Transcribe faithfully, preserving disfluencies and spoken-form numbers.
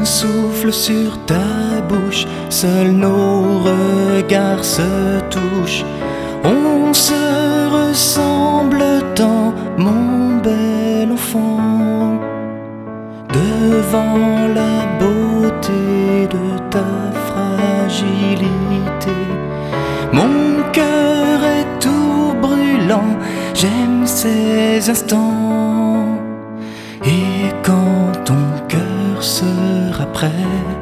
un souffle sur ta bouche, seuls nos regards se touchent. On se ressemble tant, mon bel enfant. Devant la beauté de ta fragilité, mon cœur est tout brûlant, j'aime ces instants. Et quand ton cœur sera prêt,